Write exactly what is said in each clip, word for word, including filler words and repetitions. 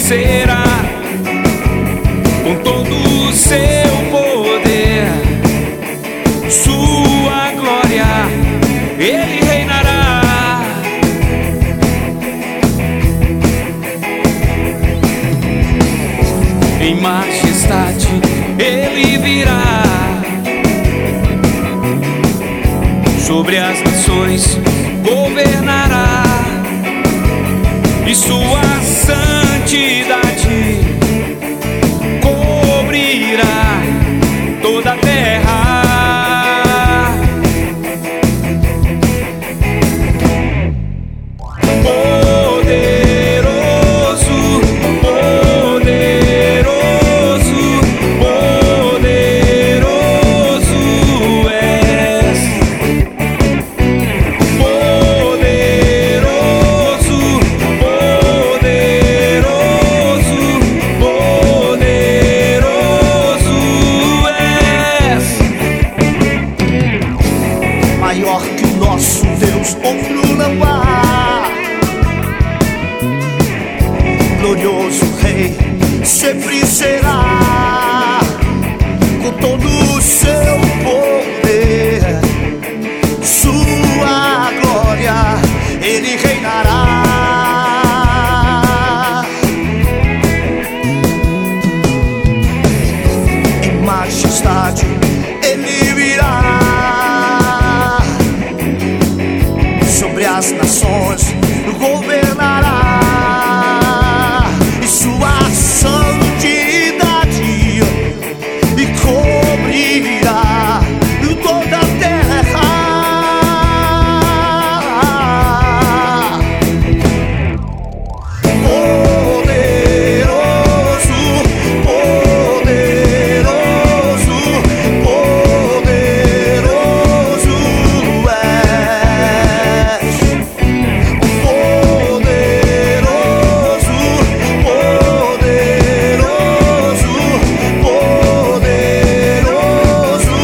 vencerá com todo o seu poder, sua glória, ele reinará. Em majestade ele virá, sobre as nações governará, e sua santidade cobrirá toda a terra. Maior que o nosso Deus, outro não há. Glorioso Rei sempre será, com todo o seu poder, sua glória, ele reinará. Em majestade ele virá, sobre as nações governará, e sua santidade e cobrirá toda a terra. Poderoso, poderoso, poderoso és. Poderoso, poderoso, poderoso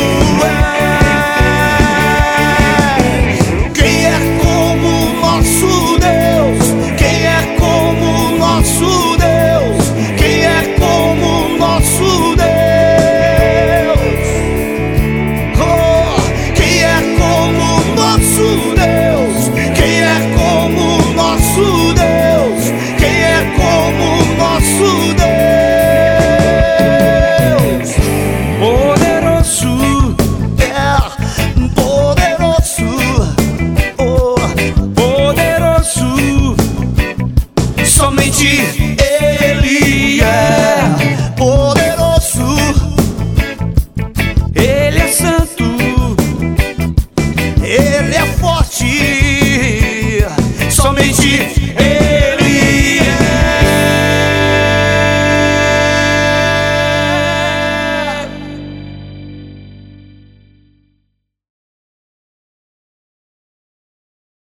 és. Quem é como o nosso Deus? Quem é como o nosso Deus? Quem é como o nosso Deus? Oh, quem é como o nosso Deus? Quem é como o nosso Deus? Quem é como o nosso Deus? Poderoso, É poderoso, oh, poderoso, somente Ele é poderoso. ele é santo, Ele é forte,